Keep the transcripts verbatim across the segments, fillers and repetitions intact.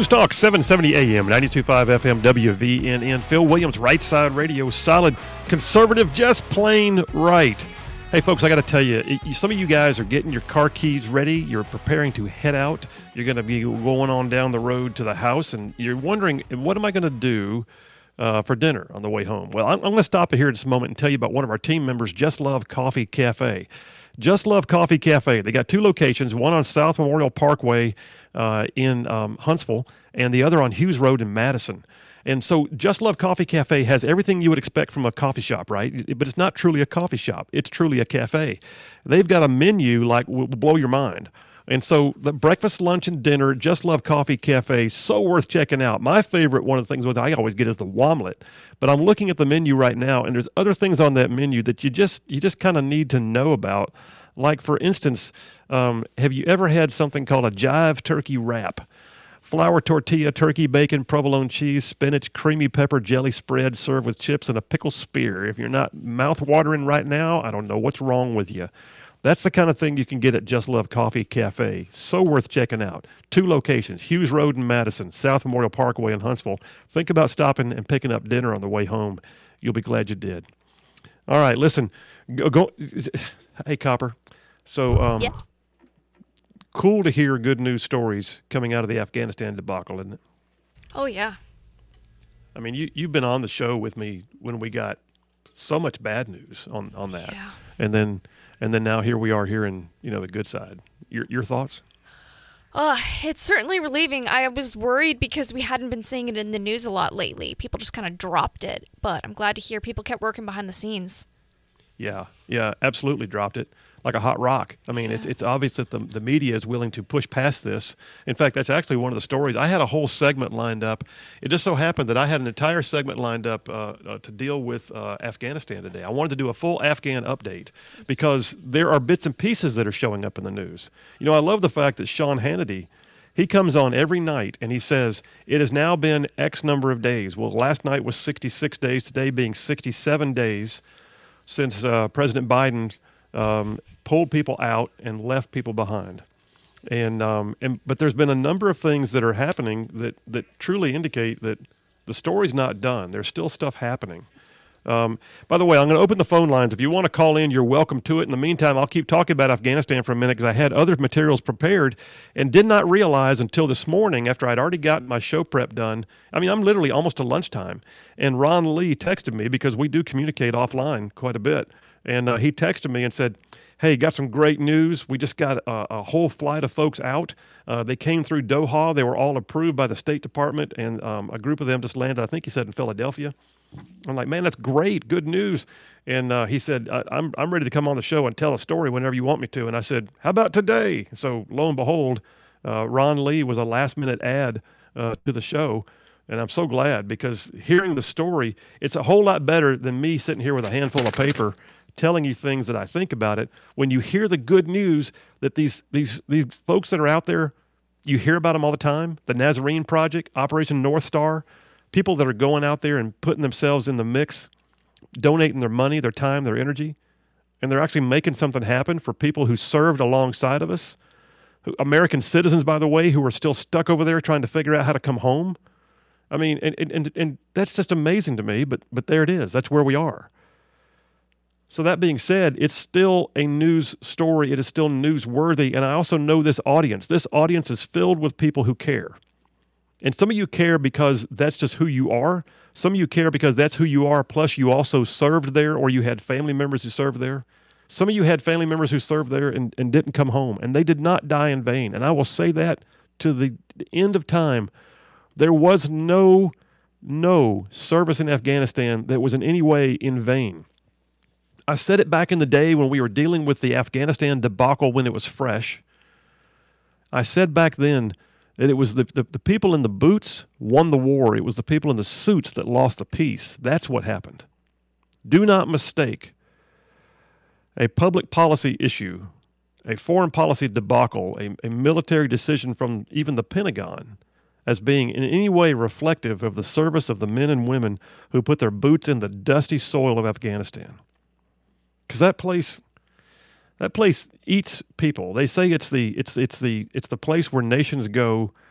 Talk, seven seventy A M, ninety-two point five F M, W V N N. Phil Williams, Right Side Radio, solid, conservative, just plain right. Hey, folks, I got to tell you, some of you guys are getting your car keys ready. You're preparing to head out. You're going to be going on down the road to the house, and you're wondering, what am I going to do uh, for dinner on the way home? Well, I'm, I'm going to stop here in this moment and tell you about one of our team members, Just Love Coffee Cafe. Just Love Coffee Cafe. They got two locations, one on South Memorial Parkway uh, in um, Huntsville and the other on Hughes Road in Madison. And so Just Love Coffee Cafe has everything you would expect from a coffee shop, right? But it's not truly a coffee shop. It's truly a cafe. They've got a menu like will blow your mind. And so the breakfast, lunch, and dinner, Just Love Coffee Cafe, so worth checking out. My favorite, one of the things with I always get is the womlet. But I'm looking at the menu right now, and there's other things on that menu that you just you just kind of need to know about. Like, for instance, um, have you ever had something called a jive turkey wrap? Flour tortilla, turkey, bacon, provolone cheese, spinach, creamy pepper jelly spread served with chips and a pickle spear. If you're not mouth-watering right now, I don't know what's wrong with you. That's the kind of thing you can get at Just Love Coffee Cafe. So worth checking out. Two locations, Hughes Road in Madison, South Memorial Parkway in Huntsville. Think about stopping and picking up dinner on the way home. You'll be glad you did. All right, listen. Go, go Hey, Copper. So, um, yes. Cool to hear good news stories coming out of the Afghanistan debacle, isn't it? Oh, yeah. I mean, you, you've been on the show with me when we got so much bad news on, on that. Yeah. And then and then now here we are hearing, you know, the good side. Your your thoughts? Uh, it's certainly relieving. I was worried because we hadn't been seeing it in the news a lot lately. People just kind of dropped it. But I'm glad to hear people kept working behind the scenes. Yeah, yeah, absolutely dropped it like a hot rock. I mean, yeah. it's it's obvious that the the media is willing to push past this. In fact, that's actually one of the stories. I had a whole segment lined up. It just so happened that I had an entire segment lined up uh, uh, to deal with uh, Afghanistan today. I wanted to do a full Afghan update because there are bits and pieces that are showing up in the news. You know, I love the fact that Sean Hannity, he comes on every night and he says, it has now been X number of days. Well, last night was sixty-six days, today being sixty-seven days since uh, President Biden um, pulled people out and left people behind. And um, and but there's been a number of things that are happening that, that truly indicate that the story's not done. There's still stuff happening. Um, by the way, I'm going to open the phone lines. If you want to call in, you're welcome to it. In the meantime, I'll keep talking about Afghanistan for a minute because I had other materials prepared and did not realize until this morning after I'd already gotten my show prep done. I mean, I'm literally almost to lunchtime. And Ron Lee texted me because we do communicate offline quite a bit. And uh, he texted me and said, hey, got some great news. We just got a, a whole flight of folks out. Uh, they came through Doha. They were all approved by the State Department, and um, a group of them just landed, I think he said, in Philadelphia. I'm like, man, that's great, good news. And uh, he said, I, I'm I'm ready to come on the show and tell a story whenever you want me to. And I said, how about today? So lo and behold, uh, Ron Lee was a last-minute ad uh, to the show. And I'm so glad because hearing the story, it's a whole lot better than me sitting here with a handful of paper telling you things that I think about it. When you hear the good news that these these these folks that are out there, you hear about them all the time, the Nazarene Project, Operation North Star, people that are going out there and putting themselves in the mix, donating their money, their time, their energy, and they're actually making something happen for people who served alongside of us, who, American citizens, by the way, who are still stuck over there trying to figure out how to come home. I mean, and and, and that's just amazing to me, but but there it is. That's where we are. So that being said, it's still a news story. It is still newsworthy. And I also know this audience. This audience is filled with people who care. And some of you care because that's just who you are. Some of you care because that's who you are, plus you also served there or you had family members who served there. Some of you had family members who served there and, and didn't come home, and they did not die in vain. And I will say that to the, the end of time. There was no, no service in Afghanistan that was in any way in vain. I said it back in the day when we were dealing with the Afghanistan debacle when it was fresh. I said back then that it was the, the, the people in the boots won the war. It was the people in the suits that lost the peace. That's what happened. Do not mistake a public policy issue, a foreign policy debacle, a, a military decision from even the Pentagon as being in any way reflective of the service of the men and women who put their boots in the dusty soil of Afghanistan. Because that place, that place eats people. They say it's the it's it's the it's the place where nations go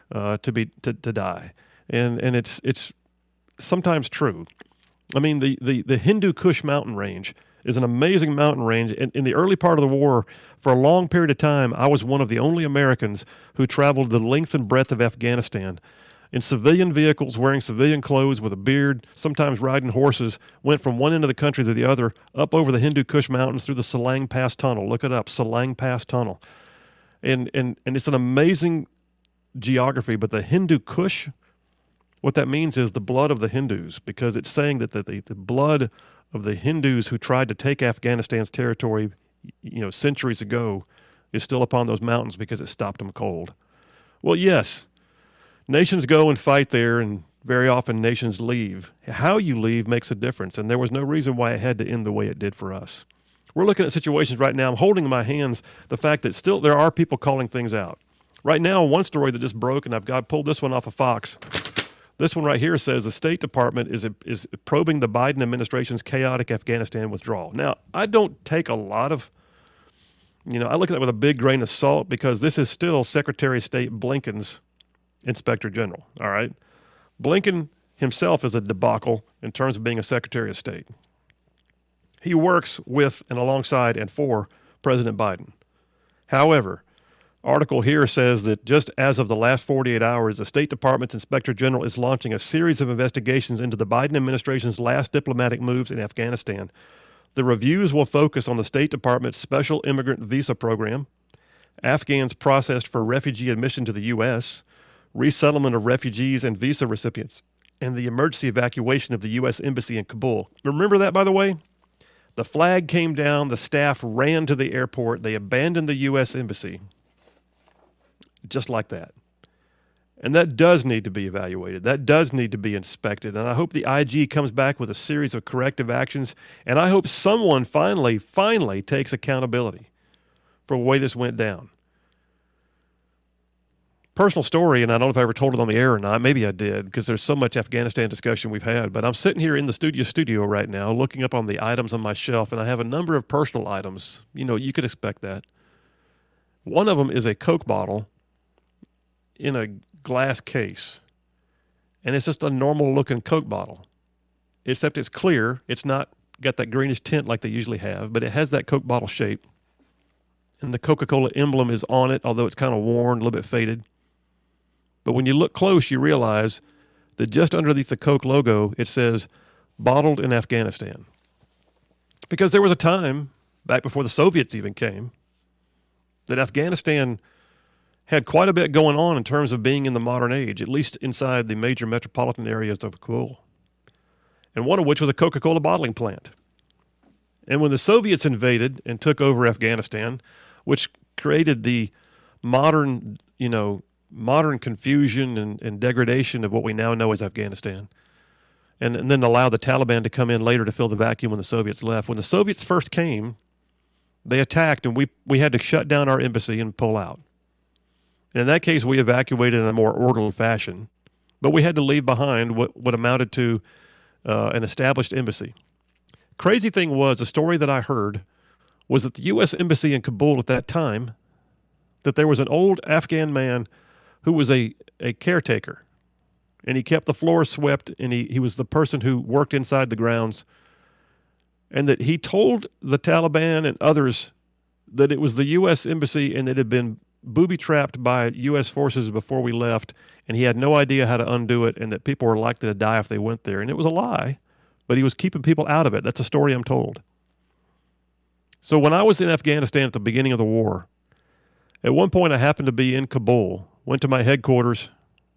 uh, to be to, to die, and and it's it's sometimes true. I mean, the, the, the Hindu Kush mountain range is an amazing mountain range. In, in the early part of the war, for a long period of time, I was one of the only Americans who traveled the length and breadth of Afghanistan in civilian vehicles, wearing civilian clothes with a beard, sometimes riding horses, went from one end of the country to the other, up over the Hindu Kush mountains through the Salang Pass Tunnel. Look it up, Salang Pass Tunnel. And, and, and it's an amazing geography, but the Hindu Kush, what that means is the blood of the Hindus, because it's saying that the, the, the blood of the Hindus who tried to take Afghanistan's territory, you know, centuries ago, is still upon those mountains because it stopped them cold. Well, yes, nations go and fight there, and very often nations leave. How you leave makes a difference, and there was no reason why it had to end the way it did for us. We're looking at situations right now. I'm holding in my hands the fact that still there are people calling things out. Right now, one story that just broke, and I've got pulled this one off of Fox. This one right here says the State Department is is probing the Biden administration's chaotic Afghanistan withdrawal. Now, I don't take a lot of, you know, I look at that with a big grain of salt because this is still Secretary of State Blinken's Inspector General, all right? Blinken himself is a debacle in terms of being a Secretary of State. He works with and alongside and for President Biden. However, article here says that just as of the last forty-eight hours, the State Department's Inspector General is launching a series of investigations into the Biden administration's last diplomatic moves in Afghanistan. The reviews will focus on the State Department's Special Immigrant Visa Program, Afghans processed for refugee admission to the U S, resettlement of refugees and visa recipients, and the emergency evacuation of the U S Embassy in Kabul. Remember that, by the way? The flag came down, the staff ran to the airport, they abandoned the U S Embassy. Just like that. And that does need to be evaluated. That does need to be inspected. And I hope the I G comes back with a series of corrective actions. And I hope someone finally, finally takes accountability for the way this went down. Personal story, and I don't know if I ever told it on the air or not. Maybe I did, because there's so much Afghanistan discussion we've had. But I'm sitting here in the studio studio right now looking up on the items on my shelf, and I have a number of personal items. You know, you could expect that. One of them is a Coke bottle in a glass case, and it's just a normal looking Coke bottle, except it's clear. It's not got that greenish tint like they usually have, but it has that Coke bottle shape, and the Coca-Cola emblem is on it, although it's kind of worn, a little bit faded. But when you look close, you realize that just underneath the Coke logo, it says bottled in Afghanistan, because there was a time back before the Soviets even came that Afghanistan had quite a bit going on in terms of being in the modern age, at least inside the major metropolitan areas of Kabul, and one of which was a Coca-Cola bottling plant. And when the Soviets invaded and took over Afghanistan, which created the modern, you know, modern confusion and, and degradation of what we now know as Afghanistan, and, and then allowed the Taliban to come in later to fill the vacuum when the Soviets left. When the Soviets first came, they attacked, and we, we had to shut down our embassy and pull out. And in that case, we evacuated in a more orderly fashion, but we had to leave behind what, what amounted to uh, an established embassy. Crazy thing was, the story that I heard was that the U S Embassy in Kabul at that time, that there was an old Afghan man who was a, a caretaker, and he kept the floors swept, and he, he was the person who worked inside the grounds, and that he told the Taliban and others that it was the U S Embassy and it had been booby-trapped by U S forces before we left, and he had no idea how to undo it, and that people were likely to die if they went there. And it was a lie, but he was keeping people out of it. That's a story I'm told. So when I was in Afghanistan at the beginning of the war, at one point I happened to be in Kabul, went to my headquarters.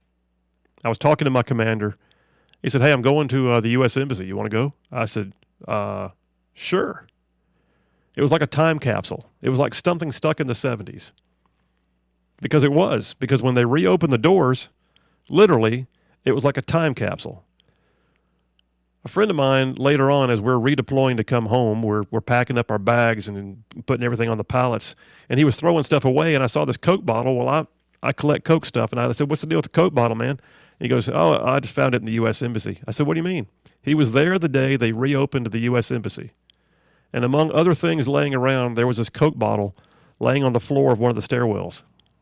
I was talking to my commander. He said, "Hey, I'm going to uh, the U S Embassy. You want to go?" I said, uh, sure. It was like a time capsule. It was like something stuck in the seventies. Because it was. Because when they reopened the doors, literally, it was like a time capsule. A friend of mine, later on, as we're redeploying to come home, we're we're packing up our bags and putting everything on the pallets, and he was throwing stuff away, and I saw this Coke bottle. Well, I, I collect Coke stuff, and I said, "What's the deal with the Coke bottle, man?" And he goes, "Oh, I just found it in the U S Embassy." I said, "What do you mean?" He was there the day they reopened the U S Embassy. And among other things laying around, there was this Coke bottle laying on the floor of one of the stairwells.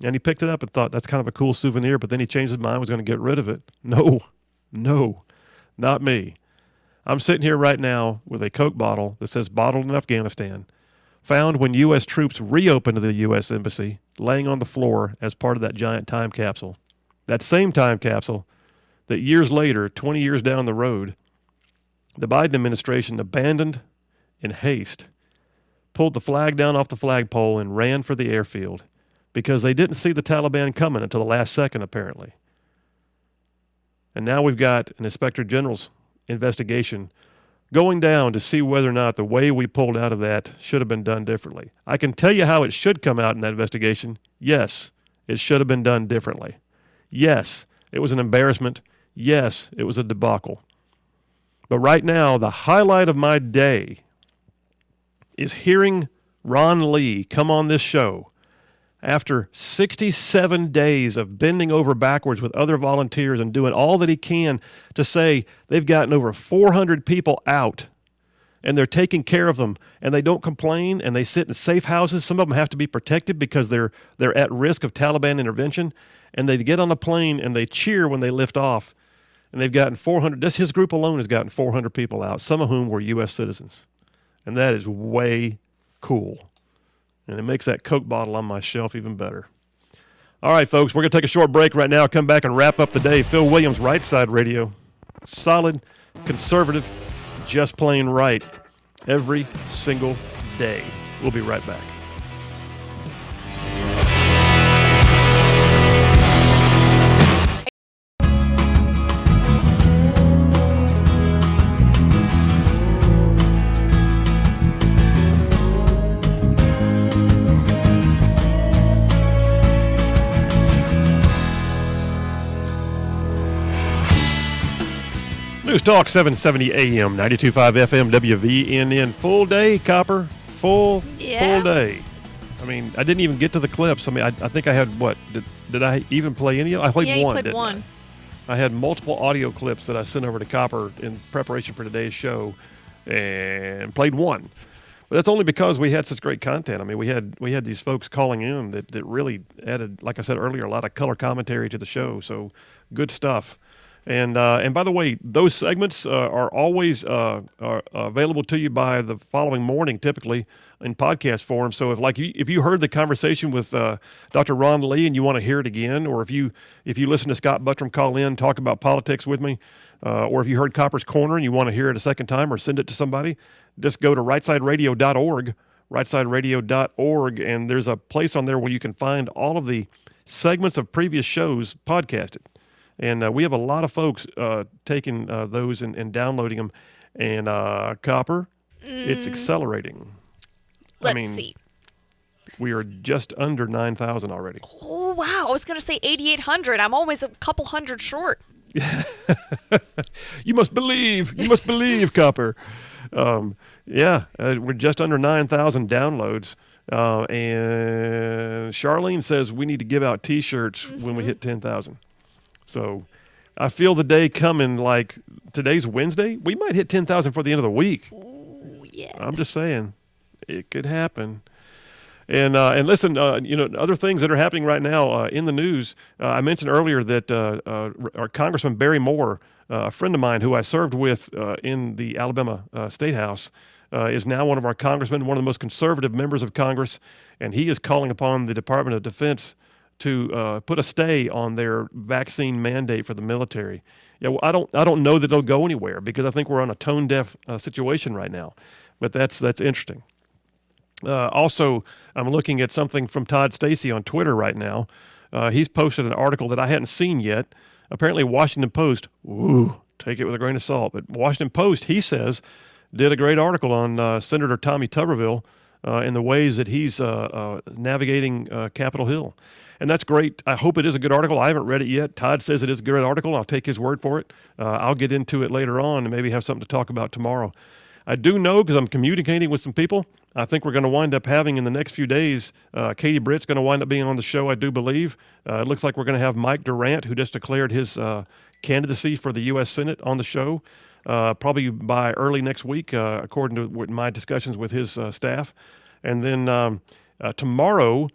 And he picked it up and thought that's kind of a cool souvenir, but then he changed his mind, was going to get rid of it. No, no, not me. I'm sitting here right now with a Coke bottle that says bottled in Afghanistan, found when U S troops reopened the U S Embassy, laying on the floor as part of that giant time capsule. That same time capsule that years later, twenty years down the road, the Biden administration abandoned in haste, pulled the flag down off the flagpole and ran for the airfield because they didn't see the Taliban coming until the last second, apparently. And now we've got an Inspector General's investigation going down to see whether or not the way we pulled out of that should have been done differently. I can tell you how it should come out in that investigation. Yes, it should have been done differently. Yes, it was an embarrassment. Yes, it was a debacle. But right now, the highlight of my day is hearing Ron Lee come on this show after sixty-seven days of bending over backwards with other volunteers and doing all that he can to say they've gotten over four hundred people out and they're taking care of them and they don't complain and they sit in safe houses. Some of them have to be protected because they're they're at risk of Taliban intervention, and they get on a plane and they cheer when they lift off, and they've gotten four hundred. Just his group alone has gotten four hundred people out, some of whom were U S citizens. And that is way cool. And it makes that Coke bottle on my shelf even better. All right, folks, we're going to take a short break right now. Come back and wrap up the day. Phil Williams, Right Side Radio. Solid, conservative, just plain right every single day. We'll be right back. News Talk seven seventy A M, ninety-two point five F M, W V N N. Full day, Copper. Full, Yeah. full day. I mean, I didn't even get to the clips. I mean, I, I think I had, what? Did, did I even play any of it? I played yeah, you one, played didn't one. I? I had multiple audio clips that I sent over to Copper in preparation for today's show and played one. But that's only because we had such great content. I mean, we had we had these folks calling in that, that really added, like I said earlier, a lot of color commentary to the show. So good stuff. And uh, and by the way, those segments uh, are always uh, are available to you by the following morning, typically in podcast form. So if like you, if you heard the conversation with uh, Doctor Ron Lee and you want to hear it again, or if you if you listen to Scott Buttram call in, talk about politics with me, uh, or if you heard Copper's Corner and you want to hear it a second time or send it to somebody, just go to right side radio dot org, right side radio dot org, and there's a place on there where you can find all of the segments of previous shows podcasted. And uh, we have a lot of folks uh, taking uh, those and, and downloading them. And uh, Copper, mm. it's accelerating. Let's I mean, see. We are just under nine thousand already. Oh, wow. I was going to say eighty-eight hundred. I'm always a couple hundred short. You must believe. You must believe, Copper. Um, yeah, uh, we're just under nine thousand downloads. Uh, and Charlene says we need to give out T-shirts mm-hmm. when we hit ten thousand. So I feel the day coming, like today's Wednesday. We might hit ten thousand for the end of the week. Ooh, yes. I'm just saying it could happen. And uh, and listen, uh, you know, other things that are happening right now uh, in the news. Uh, I mentioned earlier that uh, uh, our Congressman Barry Moore, uh, a friend of mine who I served with uh, in the Alabama uh, State House, uh, is now one of our congressmen, one of the most conservative members of Congress, and he is calling upon the Department of Defense to uh, put a stay on their vaccine mandate for the military. Yeah, well, I don't, I don't know that they'll go anywhere because I think we're on a tone-deaf uh, situation right now. But that's that's interesting. Uh, also, I'm looking at something from Todd Stacey on Twitter right now. Uh, he's posted an article that I hadn't seen yet. Apparently, Washington Post. Ooh, take it with a grain of salt. But Washington Post, he says, did a great article on uh, Senator Tommy Tuberville uh, and the ways that he's uh, uh, navigating uh, Capitol Hill. And that's great. I hope it is a good article. I haven't read it yet. Todd says it is a good article. I'll take his word for it. Uh, I'll get into it later on and maybe have something to talk about tomorrow. I do know, because I'm communicating with some people, I think we're going to wind up having in the next few days, uh, Katie Britt's going to wind up being on the show, I do believe. Uh, it looks like we're going to have Mike Durant, who just declared his uh, candidacy for the U S Senate, on the show, uh, probably by early next week, uh, according to my discussions with his uh, staff. And then um, uh, tomorrow,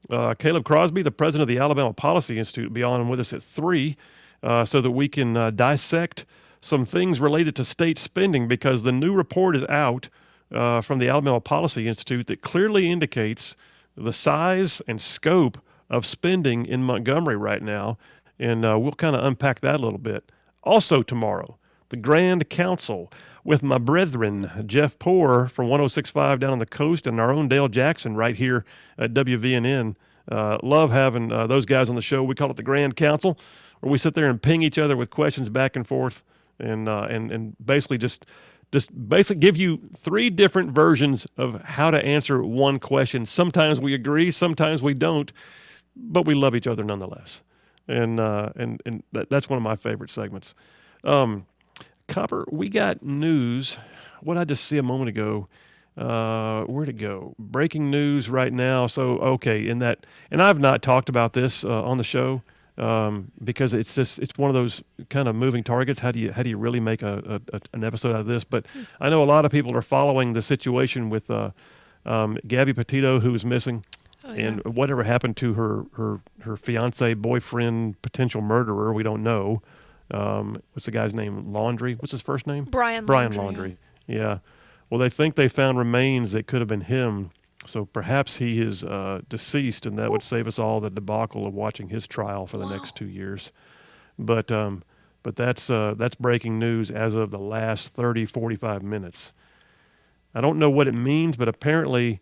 Uh, Caleb Crosby, the president of the Alabama Policy Institute, will be on with us at three uh, so that we can uh, dissect some things related to state spending, because the new report is out uh, from the Alabama Policy Institute that clearly indicates the size and scope of spending in Montgomery right now, and uh, we'll kind of unpack that a little bit. Also tomorrow, the Grand Council with my brethren, Jeff Poor from one oh six point five down on the coast, and our own Dale Jackson right here at W V N N. Uh, love having uh, those guys on the show. We call it the Grand Council, where we sit there and ping each other with questions back and forth, and uh, and and basically just just basically give you three different versions of how to answer one question. Sometimes we agree, sometimes we don't, but we love each other nonetheless. And uh, and and that, that's one of my favorite segments. Um, Copper, we got news. What I just see a moment ago. Uh, where'd it go? Breaking news right now. So okay, in that, and I've not talked about this uh, on the show um, because it's just it's one of those kind of moving targets. How do you how do you really make a, a, a an episode out of this? But I know a lot of people are following the situation with uh, um, Gabby Petito, who is missing. Oh, yeah. And whatever happened to her, her, her fiance, boyfriend, potential murderer, we don't know. Um, what's the guy's name? Laundrie? What's his first name? Brian Brian Laundrie. Laundrie. Yeah. Well, they think they found remains that could have been him. So perhaps he is uh, deceased, and that would save us all the debacle of watching his trial for the wow. next two years. But um, but that's uh, that's breaking news as of the last thirty, forty-five minutes. I don't know what it means, but apparently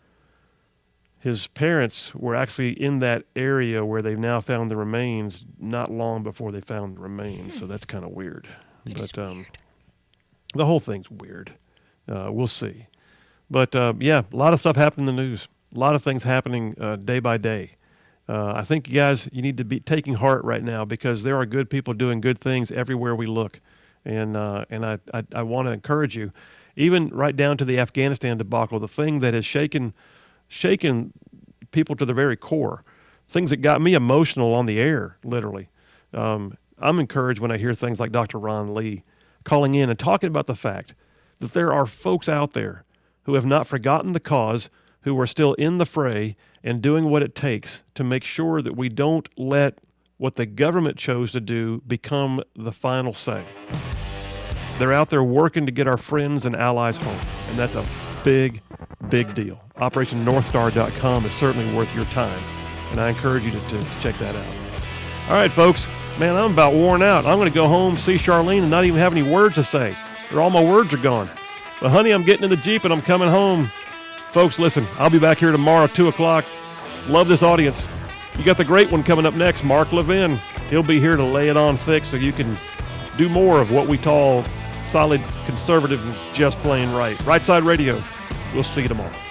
his parents were actually in that area where they've now found the remains not long before they found the remains. So that's kind of weird. That's but um, weird. The whole thing's weird. Uh, we'll see. But uh, yeah, a lot of stuff happening in the news. A lot of things happening uh, day by day. Uh, I think, you guys, you need to be taking heart right now, because there are good people doing good things everywhere we look. And uh, and I, I, I want to encourage you, even right down to the Afghanistan debacle, the thing that has shaken shaken people to their very core, things that got me emotional on the air, literally. Um, I'm encouraged when I hear things like Doctor Ron Lee calling in and talking about the fact that there are folks out there who have not forgotten the cause, who are still in the fray and doing what it takes to make sure that we don't let what the government chose to do become the final say. They're out there working to get our friends and allies home, and that's a big, big deal. Operation North Star dot com is certainly worth your time, and I encourage you to, to, to check that out. All right, folks. Man, I'm about worn out. I'm going to go home, see Charlene, and not even have any words to say. All my words are gone. But, honey, I'm getting in the Jeep, and I'm coming home. Folks, listen, I'll be back here tomorrow, two o'clock. Love this audience. You got the great one coming up next, Mark Levin. He'll be here to lay it on thick so you can do more of what we call solid, conservative, and just plain right. Right Side Radio. We'll see you tomorrow.